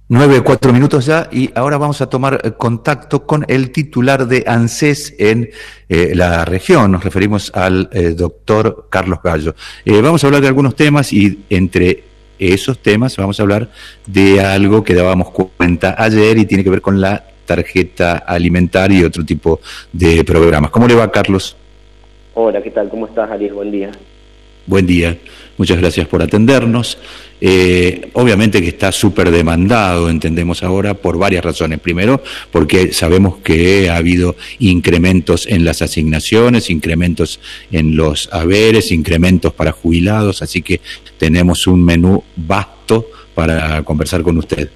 9:04 ya, y ahora vamos a tomar contacto con el titular de ANSES en la región. Nos referimos al doctor Carlos Gallo. Vamos a hablar de algunos temas y entre esos temas vamos a hablar de algo que dábamos cuenta ayer y tiene que ver con la tarjeta alimentaria y otro tipo de programas. ¿Cómo le va, Carlos? Hola, ¿qué tal? ¿Cómo estás, Ariel? Buen día. Buen día. Muchas gracias por atendernos. Obviamente que está súper demandado, entendemos ahora, por varias razones. Primero, porque sabemos que ha habido incrementos en las asignaciones, incrementos en los haberes, incrementos para jubilados, así que tenemos un menú vasto para conversar con usted.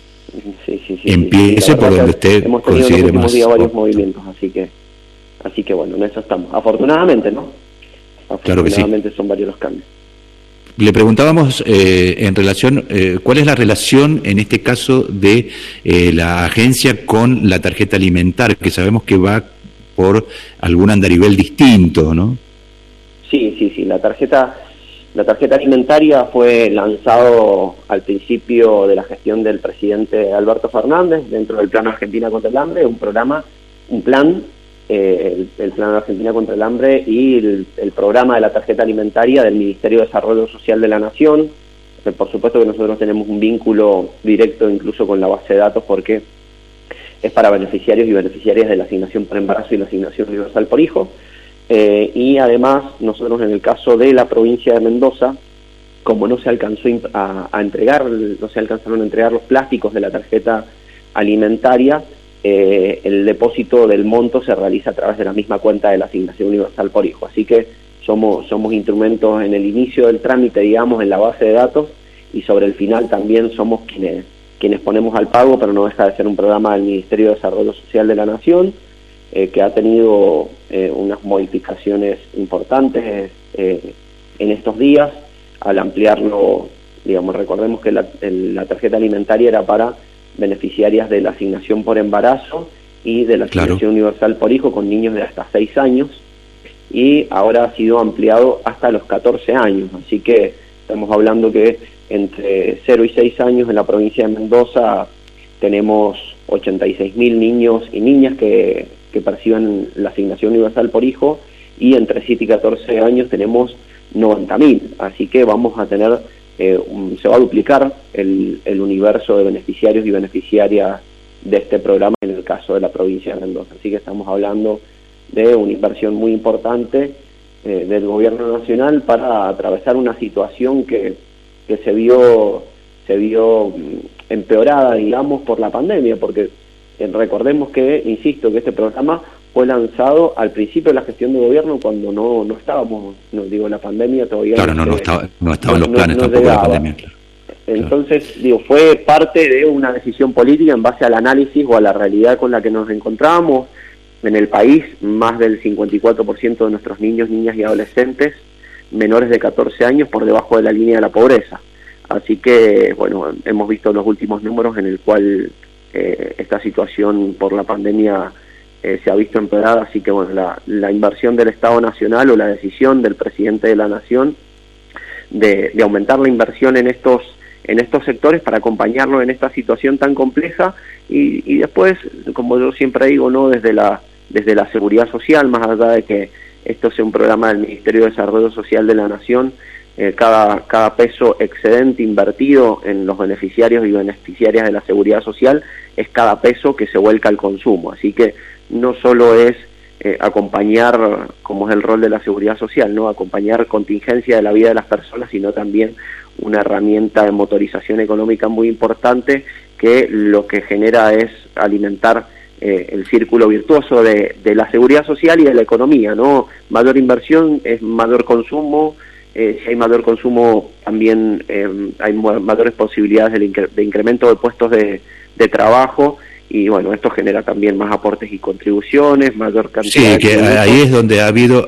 Sí. Empiece por donde usted hemos tenido considere en los últimos más días varios movimientos, así que bueno, en eso estamos. Afortunadamente, ¿no? Claro que sí. Afortunadamente son varios los cambios. Le preguntábamos en relación, ¿cuál es la relación en este caso de la agencia con la tarjeta alimentaria? Que sabemos que va por algún andarivel distinto, ¿no? Sí. La tarjeta alimentaria fue lanzado al principio de la gestión del presidente Alberto Fernández dentro del Plan Argentina contra el Hambre, el plan Argentina contra el Hambre y el programa de la tarjeta alimentaria del Ministerio de Desarrollo Social de la Nación. Por supuesto que nosotros tenemos un vínculo directo incluso con la base de datos porque es para beneficiarios y beneficiarias de la asignación por embarazo y la asignación universal por hijo. Y además nosotros en el caso de la provincia de Mendoza, como no se alcanzaron a entregar los plásticos de la tarjeta alimentaria, el depósito del monto se realiza a través de la misma cuenta de la asignación universal por hijo. Así que somos instrumentos en el inicio del trámite, digamos, en la base de datos, y sobre el final también somos quienes ponemos al pago, pero no deja de ser un programa del Ministerio de Desarrollo Social de la Nación, que ha tenido unas modificaciones importantes en estos días al ampliarlo. Digamos, recordemos que la tarjeta alimentaria era para beneficiarias de la asignación por embarazo y de la asignación universal por hijo con niños de hasta 6 años, y ahora ha sido ampliado hasta los 14 años, así que estamos hablando que entre 0 y 6 años en la provincia de Mendoza tenemos 86.000 niños y niñas que perciben la asignación universal por hijo, y entre 7 y 14 años tenemos 90.000, así que vamos a tener se va a duplicar el universo de beneficiarios y beneficiarias de este programa en el caso de la provincia de Mendoza. Así que estamos hablando de una inversión muy importante del gobierno nacional para atravesar una situación que se vio empeorada, digamos, por la pandemia, porque recordemos que, insisto, que este programa fue lanzado al principio de la gestión de gobierno cuando no estábamos, la pandemia todavía... Claro, no estaban los planes tampoco de la pandemia, claro. Entonces, fue parte de una decisión política en base al análisis o a la realidad con la que nos encontramos en el país. Más del 54% de nuestros niños, niñas y adolescentes menores de 14 años por debajo de la línea de la pobreza. Así que, bueno, hemos visto los últimos números en el cual esta situación por la pandemia se ha visto empeorada, así que bueno, la inversión del Estado Nacional o la decisión del presidente de la Nación de aumentar la inversión en estos sectores para acompañarlo en esta situación tan compleja, y después, como yo siempre digo, no desde la seguridad social, más allá de que esto sea un programa del Ministerio de Desarrollo Social de la Nación, cada peso excedente invertido en los beneficiarios y beneficiarias de la seguridad social es cada peso que se vuelca al consumo. Así que no solo es acompañar, como es el rol de la seguridad social, no acompañar contingencia de la vida de las personas, sino también una herramienta de motorización económica muy importante que lo que genera es alimentar el círculo virtuoso de la seguridad social y de la economía, ¿no? Mayor inversión es mayor consumo. Si hay mayor consumo, también hay mayores posibilidades de incremento de puestos de trabajo, y bueno, esto genera también más aportes y contribuciones, mayor cantidad de que ahí es donde ha habido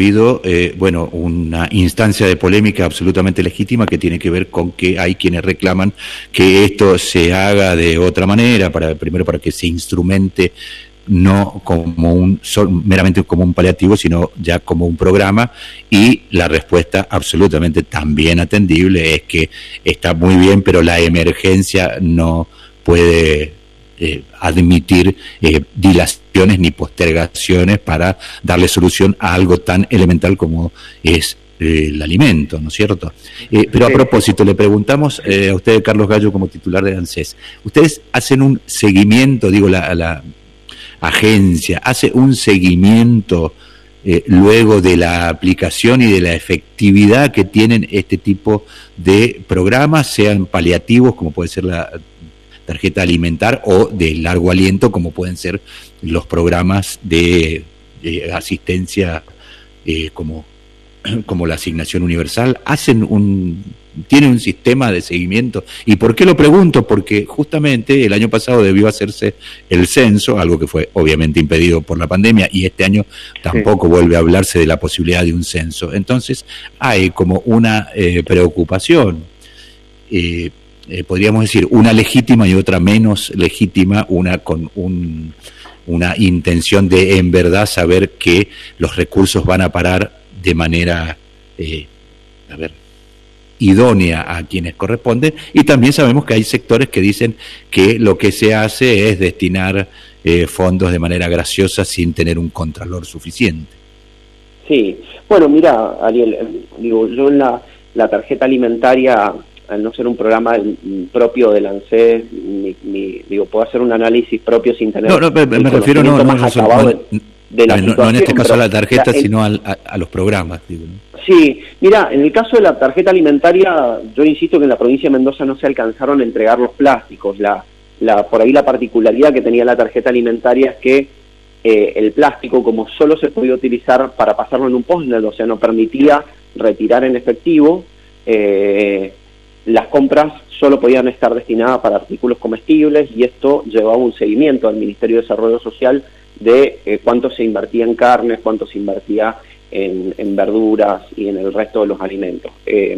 bueno, una instancia de polémica absolutamente legítima que tiene que ver con que hay quienes reclaman que esto se haga de otra manera, primero para que se instrumente no como meramente como un paliativo, sino ya como un programa, y la respuesta absolutamente también atendible es que está muy bien, pero la emergencia no puede admitir dilaciones ni postergaciones para darle solución a algo tan elemental como es el alimento, ¿no es cierto? Pero a propósito, le preguntamos a usted, Carlos Gallo, como titular de ANSES, ¿ustedes hacen un seguimiento, digo, la agencia, hace un seguimiento luego de la aplicación y de la efectividad que tienen este tipo de programas, sean paliativos, como puede ser la tarjeta alimentar, o de largo aliento, como pueden ser los programas de asistencia como la asignación universal? ¿Tienen un sistema de seguimiento? ¿Y por qué lo pregunto? Porque justamente el año pasado debió hacerse el censo, algo que fue obviamente impedido por la pandemia, y este año tampoco vuelve a hablarse de la posibilidad de un censo. Entonces hay como una preocupación, podríamos decir, una legítima y otra menos legítima, una con una intención de en verdad saber que los recursos van a parar de manera idónea a quienes corresponden, y también sabemos que hay sectores que dicen que lo que se hace es destinar fondos de manera graciosa sin tener un contralor suficiente. Sí, bueno, mira, Ariel, digo, yo en la tarjeta alimentaria, al no ser un programa propio del ANSES, digo, puedo hacer un análisis propio sin tener... No, me refiero no en este caso a la tarjeta, sino a los programas, digo, ¿no? Sí, mira, en el caso de la tarjeta alimentaria, yo insisto que en la provincia de Mendoza no se alcanzaron a entregar los plásticos. Por ahí la particularidad que tenía la tarjeta alimentaria es que el plástico, como solo se podía utilizar para pasarlo en un postnet, o sea, no permitía retirar en efectivo, las compras solo podían estar destinadas para artículos comestibles, y esto llevaba un seguimiento al Ministerio de Desarrollo Social de cuánto se invertía en carnes, cuánto se invertía en verduras y en el resto de los alimentos.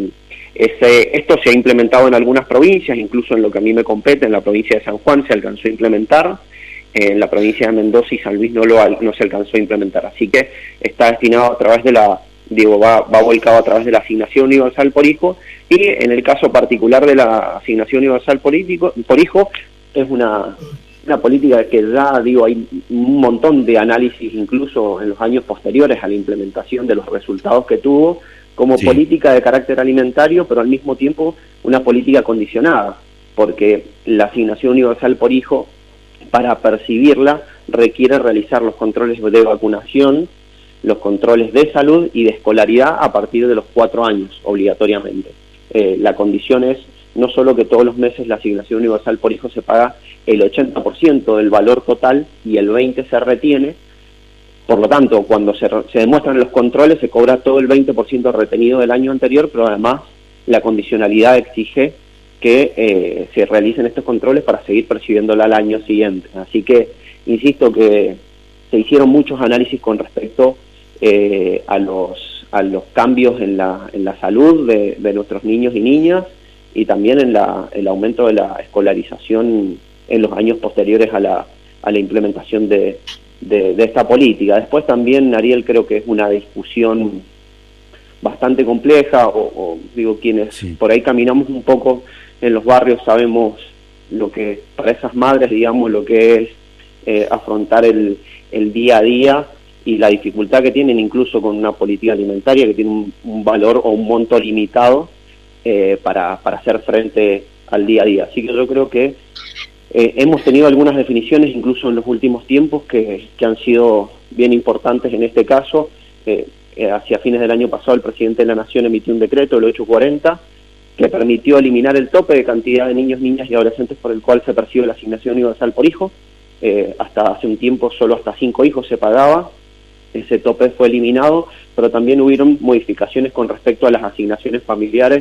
Esto se ha implementado en algunas provincias, incluso en lo que a mí me compete, en la provincia de San Juan se alcanzó a implementar, en la provincia de Mendoza y San Luis no se alcanzó a implementar, así que está destinado a través de va volcado a través de la asignación universal por hijo, y en el caso particular de la asignación universal por hijo, es una política que ya, hay un montón de análisis, incluso en los años posteriores a la implementación, de los resultados que tuvo como política de carácter alimentario, pero al mismo tiempo una política condicionada, porque la asignación universal por hijo, para percibirla, requiere realizar los controles de vacunación, los controles de salud y de escolaridad a partir de los 4 años, obligatoriamente. La condición es no solo que todos los meses la asignación universal por hijo se paga el 80% del valor total y el 20% se retiene. Por lo tanto, cuando se demuestran los controles se cobra todo el 20% retenido del año anterior, pero además la condicionalidad exige que se realicen estos controles para seguir percibiéndola al año siguiente. Así que insisto que se hicieron muchos análisis con respecto a los cambios en la salud de nuestros niños y niñas, y también en el aumento de la escolarización en los años posteriores a la implementación de esta política. Después también, Ariel, creo que es una discusión bastante compleja, quienes por ahí caminamos un poco en los barrios sabemos lo que, para esas madres, lo que es afrontar el día a día y la dificultad que tienen incluso con una política alimentaria que tiene un valor o un monto limitado para hacer frente al día a día. Así que yo creo que hemos tenido algunas definiciones incluso en los últimos tiempos que han sido bien importantes en este caso. Hacia fines del año pasado el presidente de la Nación emitió un decreto, el 840, que permitió eliminar el tope de cantidad de niños, niñas y adolescentes por el cual se percibe la asignación universal por hijo. Hasta hace un tiempo solo hasta 5 hijos se pagaba, ese tope fue eliminado, pero también hubieron modificaciones con respecto a las asignaciones familiares,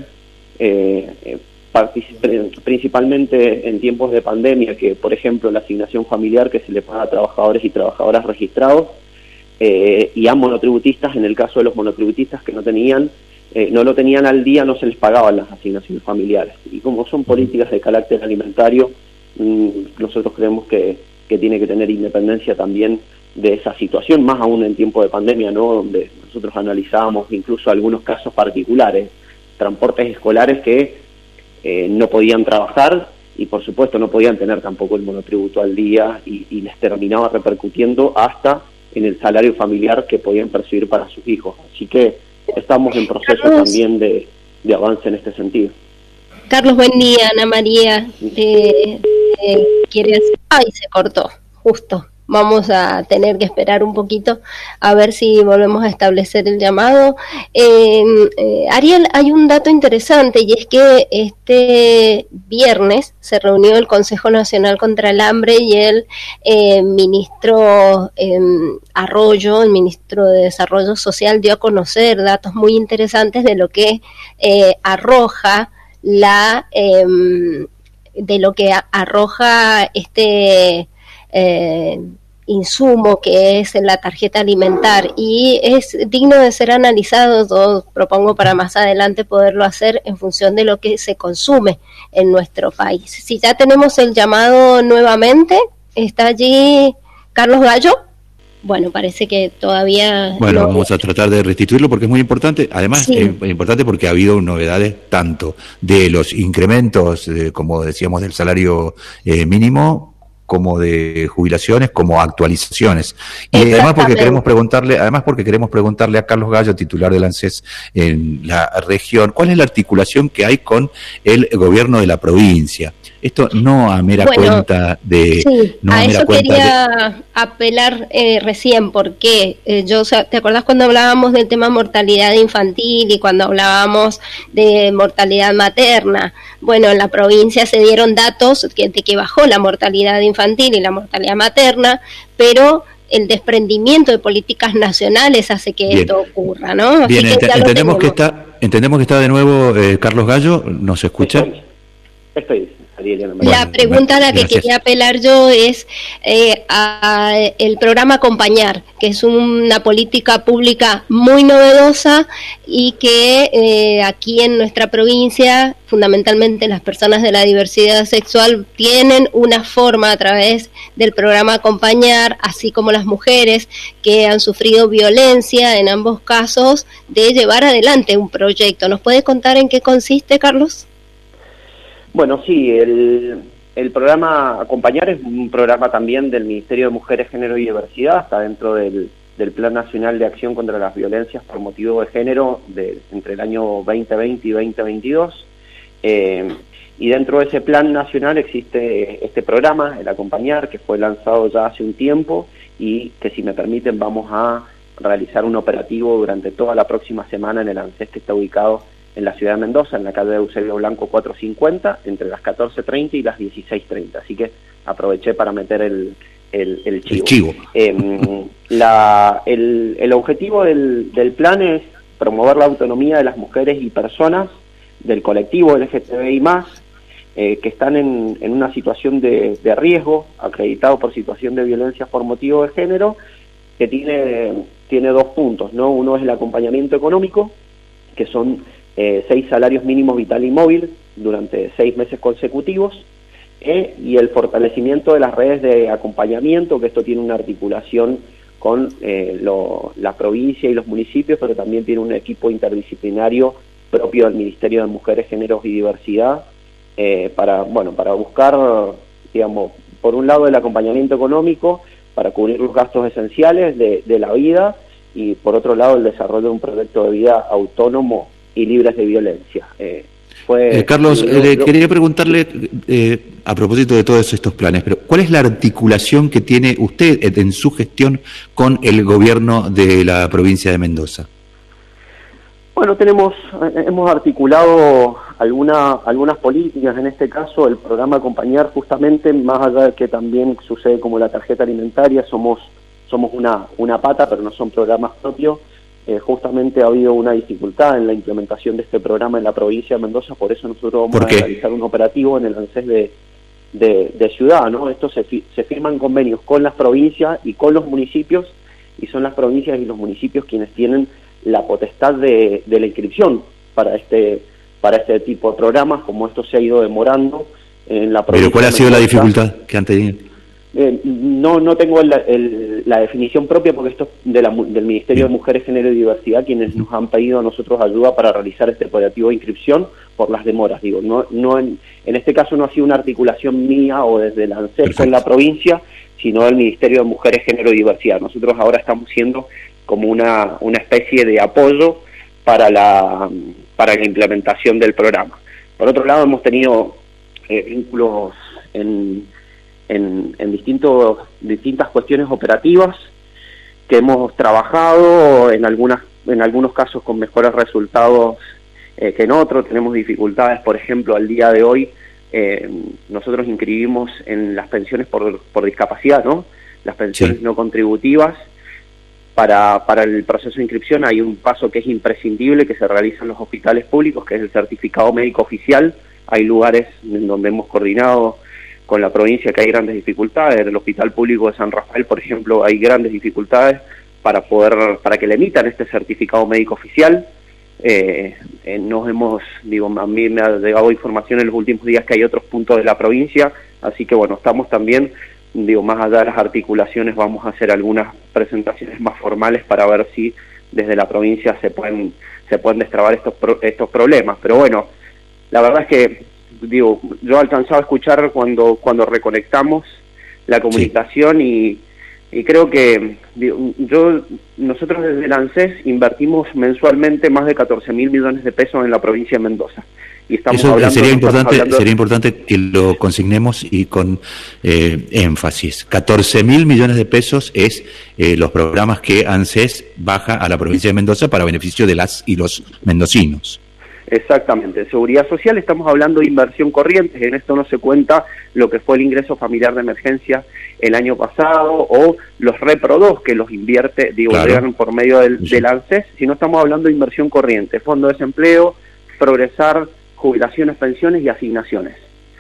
principalmente en tiempos de pandemia, que por ejemplo la asignación familiar que se le paga a trabajadores y trabajadoras registrados y a monotributistas. En el caso de los monotributistas que no lo tenían al día, no se les pagaban las asignaciones familiares, y como son políticas de carácter alimentario, nosotros creemos que tiene que tener independencia también de esa situación, más aún en tiempo de pandemia, ¿no?, donde nosotros analizábamos incluso algunos casos particulares, transportes escolares que no podían trabajar y por supuesto no podían tener tampoco el monotributo al día y les terminaba repercutiendo hasta en el salario familiar que podían percibir para sus hijos. Así que estamos en proceso también de avance en este sentido. Carlos, buen día. Ana María quiere hacer... Ay, se cortó, justo. Vamos a tener que esperar un poquito a ver si volvemos a establecer el llamado. Ariel, hay un dato interesante, y es que este viernes se reunió el Consejo Nacional contra el Hambre y el ministro Arroyo, el ministro de Desarrollo Social, dio a conocer datos muy interesantes de lo que arroja este insumo que es la tarjeta alimentar, y es digno de ser analizado. Yo propongo para más adelante poderlo hacer en función de lo que se consume en nuestro país. Si ya tenemos el llamado nuevamente, ¿está allí Carlos Gallo? Bueno, parece que todavía... Bueno, vamos a tratar de restituirlo porque es muy importante. Además, sí, es importante porque ha habido novedades tanto de los incrementos, como decíamos, del salario mínimo, como de jubilaciones, como actualizaciones. Y además porque queremos preguntarle a Carlos Gallo, titular del ANSES en la región, ¿cuál es la articulación que hay con el gobierno de la provincia? Esto no a mera cuenta de... Sí, no a eso quería apelar recién, porque ¿te acordás cuando hablábamos del tema mortalidad infantil y cuando hablábamos de mortalidad materna? Bueno, en la provincia se dieron datos de que bajó la mortalidad infantil y la mortalidad materna, pero el desprendimiento de políticas nacionales hace que esto ocurra, ¿no? Así bien, entendemos que está de nuevo Carlos Gallo, ¿nos escucha? Estoy. La pregunta a la que quería apelar yo es a el programa Acompañar, que es una política pública muy novedosa y que aquí en nuestra provincia, fundamentalmente las personas de la diversidad sexual, tienen una forma a través del programa Acompañar, así como las mujeres que han sufrido violencia en ambos casos, de llevar adelante un proyecto. ¿Nos puede contar en qué consiste, Carlos? Bueno, sí, el programa Acompañar es un programa también del Ministerio de Mujeres, Género y Diversidad, está dentro del Plan Nacional de Acción contra las Violencias por Motivo de Género entre el año 2020 y 2022. Y dentro de ese Plan Nacional existe este programa, el Acompañar, que fue lanzado ya hace un tiempo y que, si me permiten, vamos a realizar un operativo durante toda la próxima semana en el ANSES, que está ubicado en la ciudad de Mendoza, en la calle de Eusebio Blanco 450, entre las 14:30 y las 16:30. Así que aproveché para meter el chivo. El objetivo del plan es promover la autonomía de las mujeres y personas del colectivo LGTBI+, que están en una situación de riesgo, acreditado por situación de violencia por motivo de género, que tiene dos puntos, ¿no? Uno es el acompañamiento económico, que son 6 salarios mínimos vital y móvil durante 6 meses consecutivos, y el fortalecimiento de las redes de acompañamiento, que esto tiene una articulación con la provincia y los municipios, pero también tiene un equipo interdisciplinario propio del Ministerio de Mujeres, Géneros y Diversidad, para buscar, digamos, por un lado el acompañamiento económico para cubrir los gastos esenciales de la vida, y por otro lado el desarrollo de un proyecto de vida autónomo y libres de violencia. Carlos, quería preguntarle, a propósito de todos estos planes, pero ¿cuál es la articulación que tiene usted en su gestión con el gobierno de la provincia de Mendoza? Bueno, hemos articulado algunas políticas. En este caso, el programa Acompañar, justamente, más allá de que también sucede como la tarjeta alimentaria, somos una pata, pero no son programas propios. Justamente ha habido una dificultad en la implementación de este programa en la provincia de Mendoza, por eso nosotros vamos a realizar un operativo en el ANSES de ciudad, ¿no? Esto se firman convenios con las provincias y con los municipios, y son las provincias y los municipios quienes tienen la potestad de la inscripción para este tipo de programas. Como esto se ha ido demorando en la provincia. ¿Pero cuál ha sido la dificultad que han tenido? No tengo la definición propia, porque esto es del Ministerio de Mujeres, Género y Diversidad, quienes nos han pedido a nosotros ayuda para realizar este operativo de inscripción por las demoras. Digo, en este caso no ha sido una articulación mía o desde la ANSES con la provincia, sino del Ministerio de Mujeres, Género y Diversidad. Nosotros ahora estamos siendo como una especie de apoyo para la implementación del programa. Por otro lado, hemos tenido vínculos en distintas cuestiones operativas que hemos trabajado, en algunos casos con mejores resultados que en otros. Tenemos dificultades, por ejemplo, al día de hoy nosotros inscribimos en las pensiones por discapacidad, ¿no? Las pensiones no contributivas. Para el proceso de inscripción hay un paso que es imprescindible, que se realiza en los hospitales públicos, que es el certificado médico oficial. Hay lugares en donde hemos coordinado con la provincia que hay grandes dificultades. En el Hospital Público de San Rafael, por ejemplo, hay grandes dificultades para que le emitan este certificado médico oficial. A mí me ha llegado información en los últimos días que hay otros puntos de la provincia, así que bueno, estamos también, más allá de las articulaciones, vamos a hacer algunas presentaciones más formales para ver si desde la provincia se pueden destrabar estos problemas. Pero bueno, la verdad es que yo he alcanzado a escuchar cuando reconectamos la comunicación y creo que nosotros desde el ANSES invertimos mensualmente más de 14.000 millones de pesos en la provincia de Mendoza. Y estamos hablando, sería importante que lo consignemos y con énfasis. 14.000 millones de pesos es los programas que ANSES baja a la provincia de Mendoza para beneficio de las y los mendocinos. Exactamente. En seguridad social estamos hablando de inversión corriente. En esto no se cuenta lo que fue el ingreso familiar de emergencia el año pasado o los Repro 2 que los invierte, llegan por medio del ANSES, sino estamos hablando de inversión corriente, fondo de desempleo, progresar, jubilaciones, pensiones y asignaciones.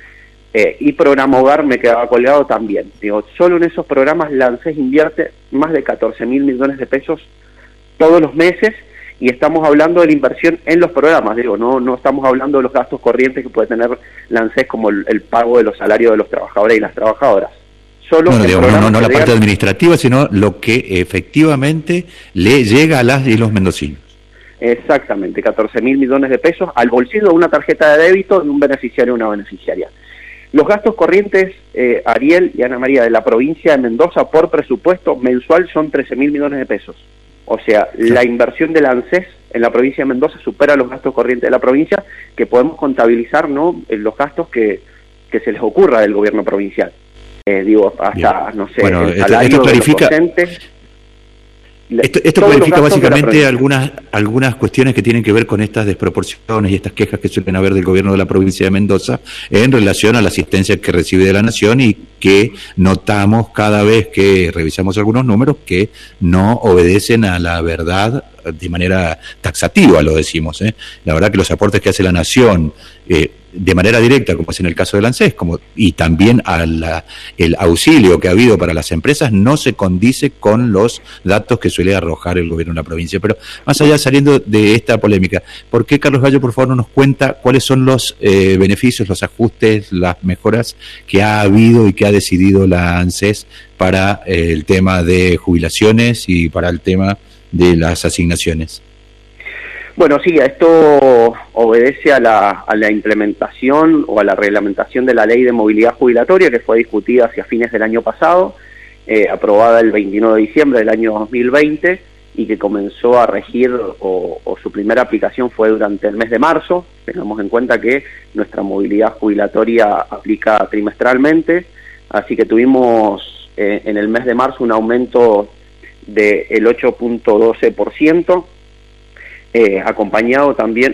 Y programa hogar me quedaba colgado también. Solo en esos programas la ANSES invierte más de 14.000 millones de pesos todos los meses. Y estamos hablando de la inversión en los programas, no estamos hablando de los gastos corrientes que puede tener la ANSES, como el pago de los salarios de los trabajadores y las trabajadoras. Solo no la parte administrativa, sino lo que efectivamente le llega a las y los mendocinos. Exactamente, 14.000 millones de pesos al bolsillo de una tarjeta de débito de un beneficiario o una beneficiaria. Los gastos corrientes, Ariel y Ana María, de la provincia de Mendoza por presupuesto mensual son 13.000 millones de pesos. O sea, la inversión de la ANSES en la provincia de Mendoza supera los gastos corrientes de la provincia, que podemos contabilizar, ¿no?, los gastos que se les ocurra del gobierno provincial. Hasta, no sé, bueno, el salario esto clarifica, de los docentes. Esto clarifica básicamente algunas cuestiones que tienen que ver con estas desproporciones y estas quejas que suelen haber del gobierno de la provincia de Mendoza en relación a la asistencia que recibe de la Nación, y que notamos cada vez que revisamos algunos números que no obedecen a la verdad de manera taxativa, lo decimos. La verdad que los aportes que hace la Nación de manera directa, como es en el caso del ANSES, y también el auxilio que ha habido para las empresas, no se condice con los datos que suele arrojar el gobierno de la provincia. Pero más allá, saliendo de esta polémica, ¿por qué Carlos Gallo, por favor, no nos cuenta cuáles son los beneficios, los ajustes, las mejoras que ha habido y que ha decidido la ANSES para el tema de jubilaciones y para el tema de las asignaciones? Bueno, sí, esto obedece a la implementación o a la reglamentación de la Ley de Movilidad Jubilatoria, que fue discutida hacia fines del año pasado, aprobada el 29 de diciembre del año 2020, y que comenzó a regir, o su primera aplicación fue durante el mes de marzo. Tengamos en cuenta que nuestra movilidad jubilatoria aplica trimestralmente, así que tuvimos en el mes de marzo un aumento del 8.12%, acompañado también,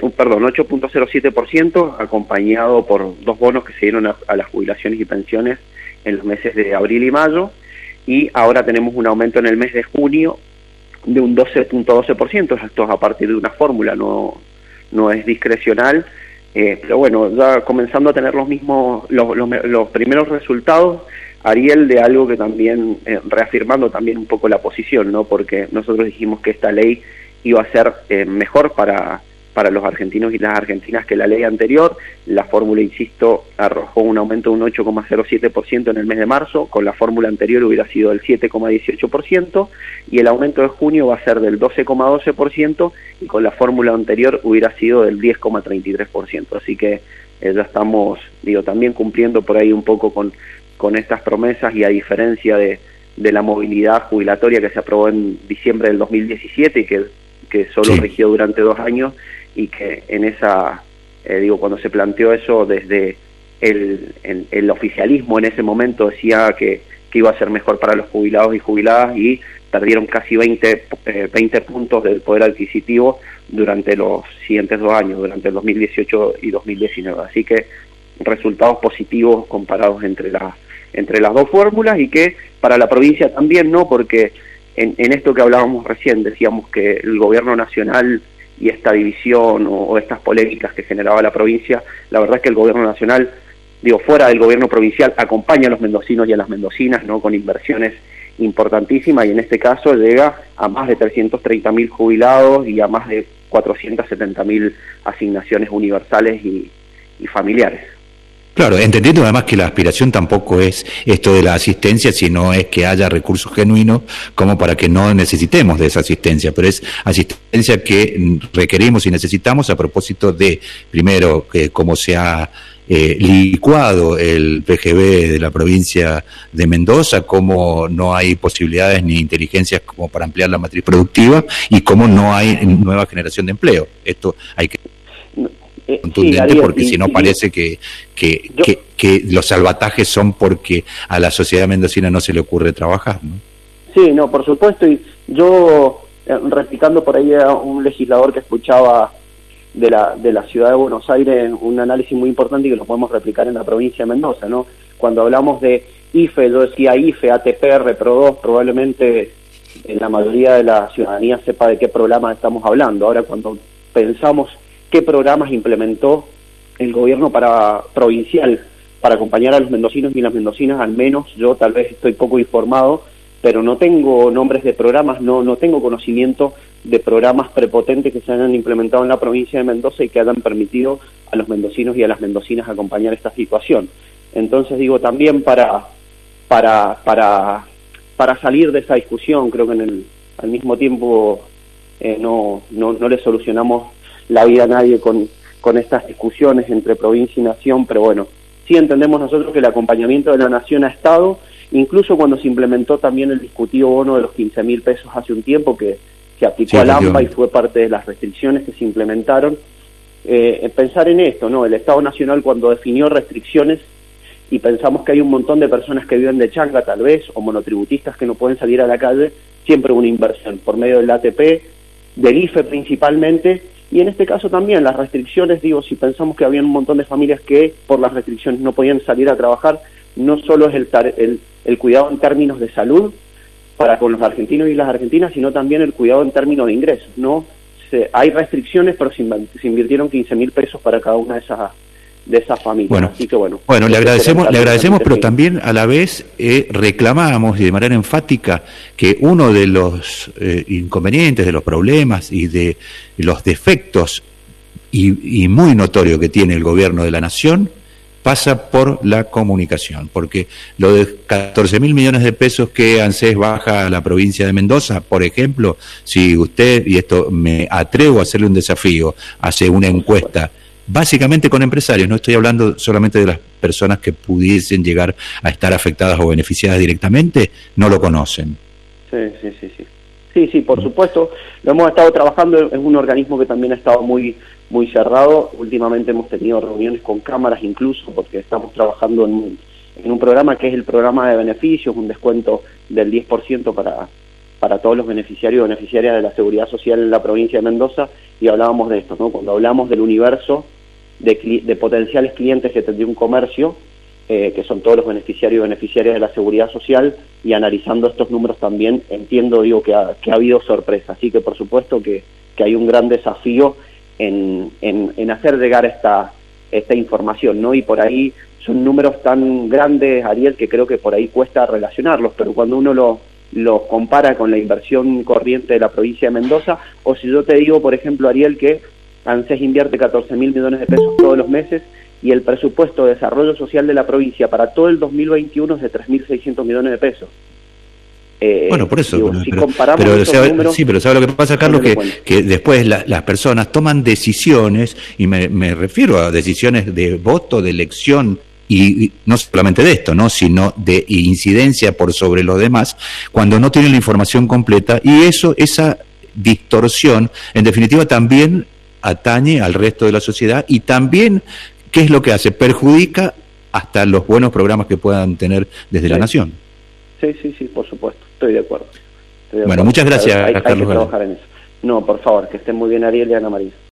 8.07%, acompañado por dos bonos que se dieron a las jubilaciones y pensiones en los meses de abril y mayo, y ahora tenemos un aumento en el mes de junio de un 12.12%, esto es a partir de una fórmula, no es discrecional, pero bueno, ya comenzando a tener los primeros resultados, Ariel, de algo que también, reafirmando también un poco la posición, ¿no?, porque nosotros dijimos que esta ley iba a ser mejor para para los argentinos y las argentinas que la ley anterior. La fórmula, insisto, arrojó un aumento de un 8,07% en el mes de marzo, con la fórmula anterior hubiera sido del 7,18%, y el aumento de junio va a ser del 12,12%, y con la fórmula anterior hubiera sido del 10,33%. Así que ya estamos, también cumpliendo por ahí un poco con estas promesas, y a diferencia de la movilidad jubilatoria que se aprobó en diciembre del 2017 y que solo rigió durante 2 años, y que en esa, cuando se planteó eso desde el oficialismo en ese momento decía que iba a ser mejor para los jubilados y jubiladas, y perdieron casi 20 puntos del poder adquisitivo durante los siguientes 2 años, durante el 2018 y 2019. Así que resultados positivos comparados entre las dos fórmulas, y que para la provincia también, ¿no? Porque en esto que hablábamos recién, decíamos que el gobierno nacional y esta división o estas polémicas que generaba la provincia, la verdad es que el gobierno nacional, fuera del gobierno provincial, acompaña a los mendocinos y a las mendocinas, ¿no? Con inversiones importantísimas, y en este caso llega a más de 330.000 jubilados y a más de 470.000 asignaciones universales y familiares. Claro, entendiendo además que la aspiración tampoco es esto de la asistencia, sino es que haya recursos genuinos como para que no necesitemos de esa asistencia, pero es asistencia que requerimos y necesitamos a propósito de, primero, cómo se ha licuado el PGB de la provincia de Mendoza, cómo no hay posibilidades ni inteligencias como para ampliar la matriz productiva, y cómo no hay nueva generación de empleo. Esto hay que contundente, porque si no parece que los salvatajes son porque a la sociedad mendocina no se le ocurre trabajar, ¿no? Sí, no, por supuesto, y yo, replicando por ahí a un legislador que escuchaba de la ciudad de Buenos Aires, un análisis muy importante y que lo podemos replicar en la provincia de Mendoza, ¿no? Cuando hablamos de IFE, yo decía IFE, ATP, REPRO2, probablemente la mayoría de la ciudadanía sepa de qué programa estamos hablando. Ahora, cuando pensamos qué programas implementó el gobierno provincial para acompañar a los mendocinos y las mendocinas, al menos yo tal vez estoy poco informado, pero no tengo nombres de programas, no tengo conocimiento de programas prepotentes que se hayan implementado en la provincia de Mendoza y que hayan permitido a los mendocinos y a las mendocinas acompañar esta situación. Entonces también para salir de esa discusión, creo que al mismo tiempo no le solucionamos la vida a nadie con estas discusiones entre provincia y nación, pero bueno, sí entendemos nosotros que el acompañamiento de la nación ha estado, incluso cuando se implementó también el discutido bono de los 15.000 pesos hace un tiempo, que se aplicó al AMBA y fue parte de las restricciones que se implementaron. Pensar en esto, ¿no? El Estado Nacional, cuando definió restricciones, y pensamos que hay un montón de personas que viven de changa tal vez, o monotributistas que no pueden salir a la calle, siempre una inversión por medio del ATP, del IFE principalmente. Y en este caso también las restricciones, si pensamos que había un montón de familias que por las restricciones no podían salir a trabajar, no solo es el cuidado en términos de salud para con los argentinos y las argentinas, sino también el cuidado en términos de ingresos, ¿no? Hay restricciones, pero se invirtieron 15.000 pesos para cada una de esas familias. Bueno, así que bueno, le agradecemos, pero también a la vez reclamamos, y de manera enfática, que uno de los inconvenientes, de los problemas y de los defectos y muy notorio que tiene el gobierno de la nación pasa por la comunicación, porque lo de 14.000 millones de pesos que ANSES baja a la provincia de Mendoza, por ejemplo, si usted, y esto me atrevo a hacerle un desafío, hace una encuesta básicamente con empresarios, no estoy hablando solamente de las personas que pudiesen llegar a estar afectadas o beneficiadas directamente, no lo conocen. Sí, por supuesto, lo hemos estado trabajando, es un organismo que también ha estado muy cerrado. Últimamente hemos tenido reuniones con cámaras incluso, porque estamos trabajando en un programa que es el programa de beneficios, un descuento del 10% para todos los beneficiarios y beneficiarias de la seguridad social en la provincia de Mendoza, y hablábamos de esto, ¿no? Cuando hablamos del universo de potenciales clientes que tendría un comercio, que son todos los beneficiarios y beneficiarias de la seguridad social, y analizando estos números también entiendo, que ha habido sorpresa. Así que por supuesto que hay un gran desafío en hacer llegar esta información, ¿no? Y por ahí son números tan grandes, Ariel, que creo que por ahí cuesta relacionarlos, pero cuando uno lo compara con la inversión corriente de la provincia de Mendoza, o si yo te digo, por ejemplo, Ariel, que ANSES invierte 14.000 millones de pesos todos los meses y el presupuesto de desarrollo social de la provincia para todo el 2021 es de 3.600 millones de pesos. Bueno, por eso, digo, si comparamos números, sí, pero ¿sabe lo que pasa, Carlos? Que después las personas toman decisiones, y me refiero a decisiones de voto, de elección, y no solamente de esto, ¿no?, sino de incidencia por sobre los demás, cuando no tienen la información completa, y esa distorsión, en definitiva, también atañe al resto de la sociedad, y también, ¿qué es lo que hace? Perjudica hasta los buenos programas que puedan tener desde la Nación. Sí, por supuesto, estoy de acuerdo. Bueno, muchas gracias, hay Carlos. que trabajar en eso. No, por favor, que estén muy bien Ariel y Ana María.